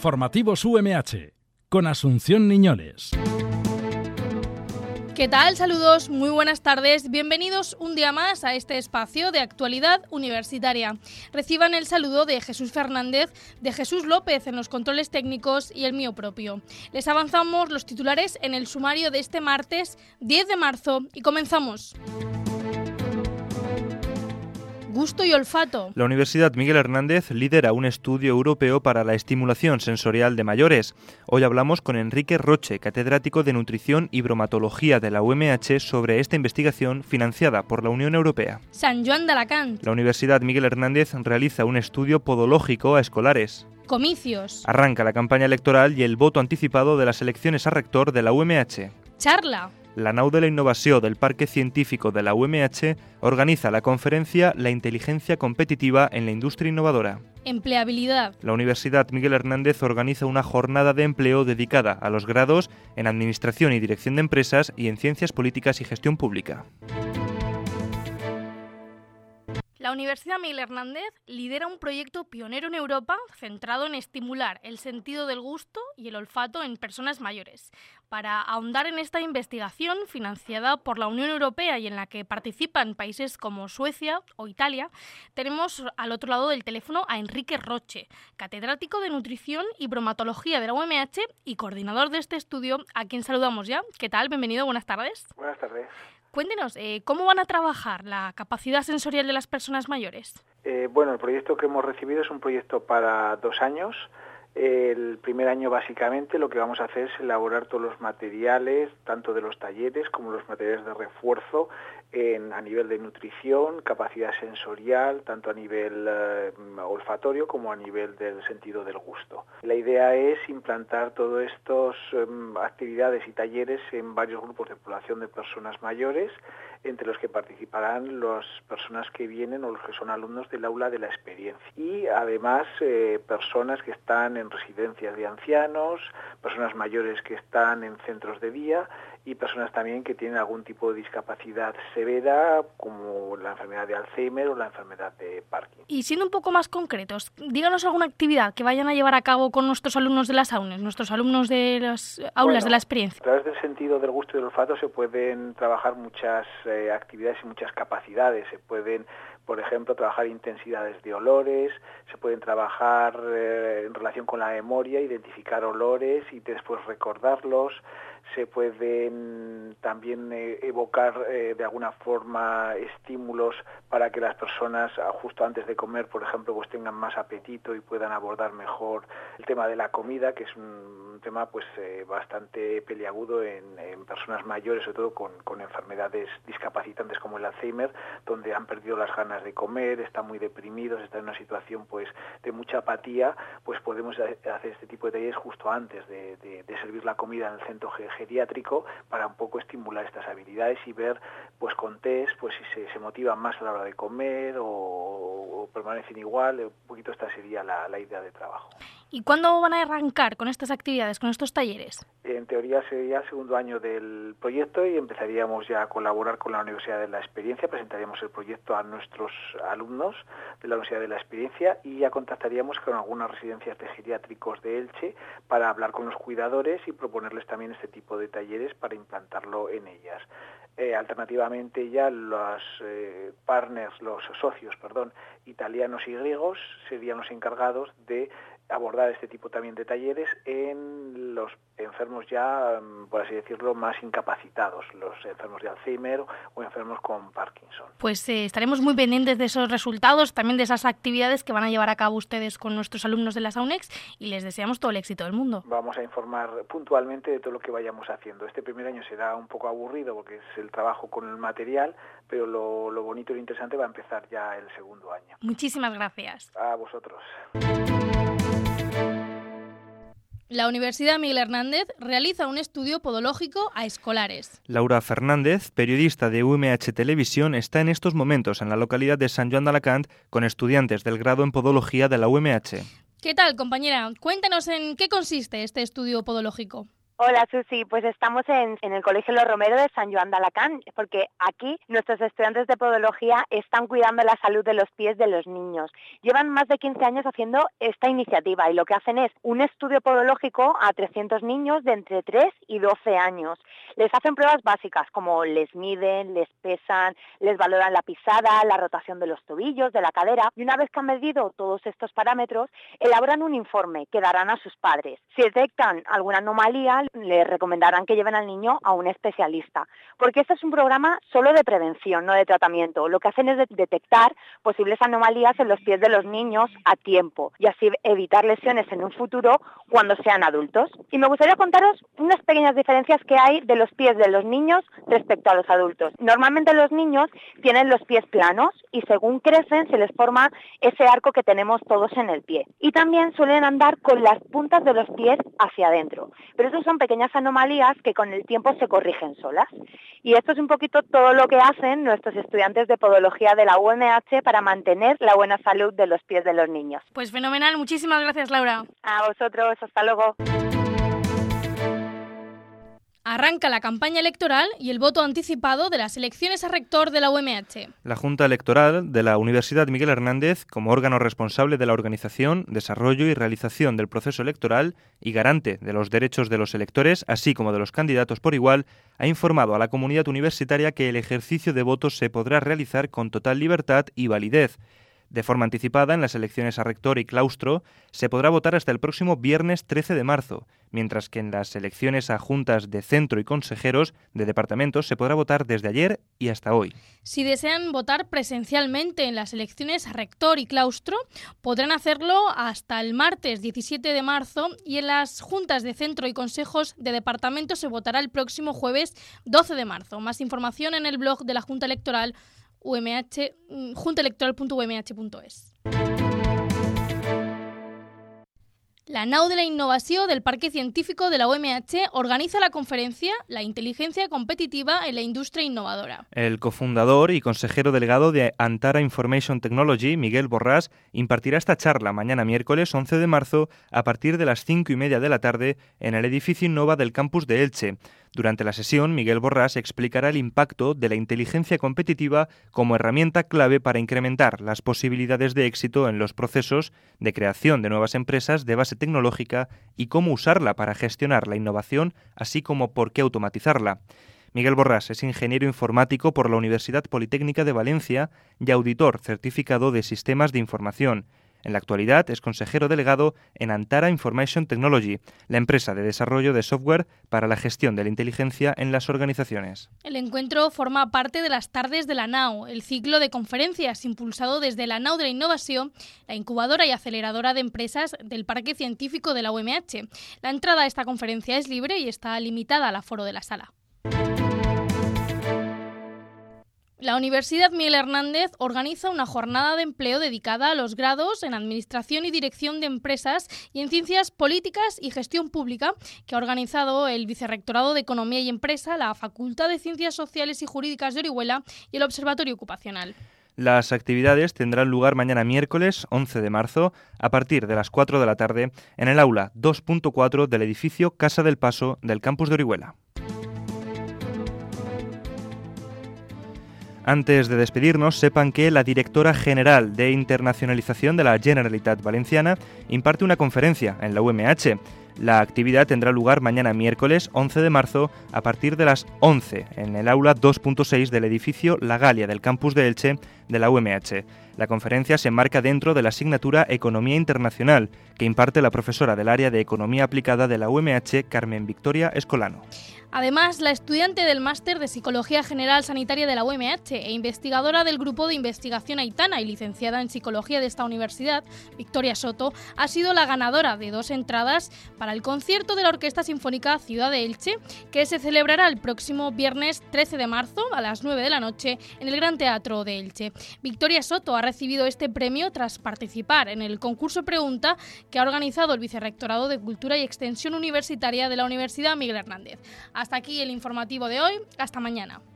Informativos UMH, con Asunción Niñoles. ¿Qué tal? Saludos, muy buenas tardes. Bienvenidos un día más a este espacio de actualidad universitaria. Reciban el saludo de Jesús Fernández, de Jesús López en los controles técnicos y el mío propio. Les avanzamos los titulares en el sumario de este martes 10 de marzo y comenzamos. Gusto y olfato. La Universidad Miguel Hernández lidera un estudio europeo para la estimulación sensorial de mayores. Hoy hablamos con Enrique Roche, catedrático de Nutrición y Bromatología de la UMH, sobre esta investigación financiada por la Unión Europea. Sant Joan d'Alacant. La Universidad Miguel Hernández realiza un estudio podológico a escolares. Comicios. Arranca la campaña electoral y el voto anticipado de las elecciones a rector de la UMH. Charla. La nau de la innovació del Parque Científico de la UMH organiza la conferencia La inteligencia competitiva en la industria innovadora. Empleabilidad. La Universidad Miguel Hernández organiza una jornada de empleo dedicada a los grados en Administración y Dirección de Empresas y en Ciencias Políticas y Gestión Pública. La Universidad Miguel Hernández lidera un proyecto pionero en Europa centrado en estimular el sentido del gusto y el olfato en personas mayores. Para ahondar en esta investigación financiada por la Unión Europea y en la que participan países como Suecia o Italia, tenemos al otro lado del teléfono a Enrique Roche, catedrático de Nutrición y Bromatología de la UMH y coordinador de este estudio, a quien saludamos ya. ¿Qué tal? Bienvenido, buenas tardes. Buenas tardes. Cuéntenos, ¿cómo van a trabajar la capacidad sensorial de las personas mayores? Bueno, el proyecto que hemos recibido es un proyecto para 2 años. El primer año, básicamente, lo que vamos a hacer es elaborar todos los materiales, tanto de los talleres como los materiales de refuerzo, a nivel de nutrición, capacidad sensorial, tanto a nivel olfatorio como a nivel del sentido del gusto. La idea es implantar todas estas actividades y talleres en varios grupos de población de personas mayores, entre los que participarán las personas que vienen o los que son alumnos del aula de la experiencia. Y además personas que están en residencias de ancianos, personas mayores que están en centros de día y personas también que tienen algún tipo de discapacidad severa, como la enfermedad de Alzheimer o la enfermedad de Parkinson. Y siendo un poco más concretos, díganos alguna actividad que vayan a llevar a cabo con nuestros alumnos de las AUNES, nuestros alumnos de las aulas de la experiencia. A través del sentido del gusto y del olfato se pueden trabajar muchas actividades y muchas capacidades. Se pueden, por ejemplo, trabajar intensidades de olores, se pueden trabajar en relación con la memoria, identificar olores y después recordarlos. Se pueden también evocar de alguna forma estímulos para que las personas justo antes de comer, por ejemplo, pues tengan más apetito y puedan abordar mejor el tema de la comida, que es un tema pues bastante peliagudo en personas mayores, sobre todo con enfermedades discapacitantes como el Alzheimer, donde han perdido las ganas de comer, están muy deprimidos, están en una situación pues de mucha apatía. Pues podemos hacer este tipo de talleres justo antes de servir la comida en el centro geriátrico, para un poco estimular estas habilidades y ver pues con test pues si se motivan más a la hora de comer o permanecen igual. Un poquito esta sería la idea de trabajo. ¿Y cuándo van a arrancar con estas actividades, con estos talleres? En teoría sería el segundo año del proyecto y empezaríamos ya a colaborar con la Universidad de la Experiencia, presentaríamos el proyecto a nuestros alumnos de la Universidad de la Experiencia y ya contactaríamos con algunas residencias de geriátricos de Elche para hablar con los cuidadores y proponerles también este tipo de talleres para implantarlo en ellas. Alternativamente ya los socios italianos y griegos serían los encargados de abordar este tipo también de talleres en los enfermos ya, por así decirlo, más incapacitados, los enfermos de Alzheimer o enfermos con Parkinson. Pues estaremos muy pendientes de esos resultados, también de esas actividades que van a llevar a cabo ustedes con nuestros alumnos de las AUNEX y les deseamos todo el éxito del mundo. Vamos a informar puntualmente de todo lo que vayamos haciendo. Este primer año será un poco aburrido porque es el trabajo con el material, pero lo bonito y lo interesante va a empezar ya el segundo año. Muchísimas gracias. A vosotros. La Universidad Miguel Hernández realiza un estudio podológico a escolares. Laura Fernández, periodista de UMH Televisión, está en estos momentos en la localidad de Sant Joan d'Alacant con estudiantes del grado en Podología de la UMH. ¿Qué tal, compañera? Cuéntanos en qué consiste este estudio podológico. Hola Susi, pues estamos en el Colegio Los Romero de San Joan de Alacant, porque aquí nuestros estudiantes de podología están cuidando la salud de los pies de los niños. Llevan más de 15 años haciendo esta iniciativa y lo que hacen es un estudio podológico a 300 niños de entre 3 y 12 años. Les hacen pruebas básicas como les miden, les pesan, les valoran la pisada, la rotación de los tobillos, de la cadera y una vez que han medido todos estos parámetros, elaboran un informe que darán a sus padres. Si detectan alguna anomalía, les recomendarán que lleven al niño a un especialista, porque este es un programa solo de prevención, no de tratamiento. Lo que hacen es detectar posibles anomalías en los pies de los niños a tiempo y así evitar lesiones en un futuro cuando sean adultos. Y me gustaría contaros unas pequeñas diferencias que hay de los pies de los niños respecto a los adultos. Normalmente los niños tienen los pies planos y según crecen se les forma ese arco que tenemos todos en el pie. Y también suelen andar con las puntas de los pies hacia adentro. Pero esos son pequeñas anomalías que con el tiempo se corrigen solas. Y esto es un poquito todo lo que hacen nuestros estudiantes de podología de la UMH para mantener la buena salud de los pies de los niños. Pues fenomenal, muchísimas gracias, Laura. A vosotros, hasta luego. Arranca la campaña electoral y el voto anticipado de las elecciones a rector de la UMH. La Junta Electoral de la Universidad Miguel Hernández, como órgano responsable de la organización, desarrollo y realización del proceso electoral y garante de los derechos de los electores, así como de los candidatos por igual, ha informado a la comunidad universitaria que el ejercicio de votos se podrá realizar con total libertad y validez. De forma anticipada, en las elecciones a rector y claustro se podrá votar hasta el próximo viernes 13 de marzo, mientras que en las elecciones a juntas de centro y consejeros de departamentos se podrá votar desde ayer y hasta hoy. Si desean votar presencialmente en las elecciones a rector y claustro, podrán hacerlo hasta el martes 17 de marzo y en las juntas de centro y consejos de departamento se votará el próximo jueves 12 de marzo. Más información en el blog de la Junta Electoral juntaelectoral.umh.es. La nau de la innovació del Parque Científico de la UMH organiza la conferencia La inteligencia competitiva en la industria innovadora. El cofundador y consejero delegado de Antara Information Technology, Miguel Borràs, impartirá esta charla mañana miércoles 11 de marzo a partir de las 5:30 de la tarde en el edificio Innova del campus de Elche. Durante la sesión, Miguel Borràs explicará el impacto de la inteligencia competitiva como herramienta clave para incrementar las posibilidades de éxito en los procesos de creación de nuevas empresas de base tecnológica y cómo usarla para gestionar la innovación, así como por qué automatizarla. Miguel Borràs es ingeniero informático por la Universidad Politécnica de Valencia y auditor certificado de sistemas de información. En la actualidad es consejero delegado en Antara Information Technology, la empresa de desarrollo de software para la gestión de la inteligencia en las organizaciones. El encuentro forma parte de las Tardes de la NAU, el ciclo de conferencias impulsado desde la NAU de la Innovación, la incubadora y aceleradora de empresas del Parque Científico de la UMH. La entrada a esta conferencia es libre y está limitada al aforo de la sala. La Universidad Miguel Hernández organiza una jornada de empleo dedicada a los grados en Administración y Dirección de Empresas y en Ciencias Políticas y Gestión Pública, que ha organizado el Vicerrectorado de Economía y Empresa, la Facultad de Ciencias Sociales y Jurídicas de Orihuela y el Observatorio Ocupacional. Las actividades tendrán lugar mañana miércoles 11 de marzo a partir de las 4 de la tarde en el aula 2.4 del edificio Casa del Paso del campus de Orihuela. Antes de despedirnos, sepan que la directora general de Internacionalización de la Generalitat Valenciana imparte una conferencia en la UMH. La actividad tendrá lugar mañana miércoles 11 de marzo a partir de las 11 en el aula 2.6 del edificio La Galia del campus de Elche de la UMH. La conferencia se enmarca dentro de la asignatura Economía Internacional, que imparte la profesora del área de Economía Aplicada de la UMH, Carmen Victoria Escolano. Además, la estudiante del Máster de Psicología General Sanitaria de la UMH e investigadora del Grupo de Investigación Aitana y licenciada en Psicología de esta universidad, Victoria Soto, ha sido la ganadora de 2 entradas para el concierto de la Orquesta Sinfónica Ciudad de Elche, que se celebrará el próximo viernes 13 de marzo a las 9 de la noche en el Gran Teatro de Elche. Victoria Soto ha recibido este premio tras participar en el concurso Pregunta que ha organizado el Vicerrectorado de Cultura y Extensión Universitaria de la Universidad Miguel Hernández. Hasta aquí el informativo de hoy. Hasta mañana.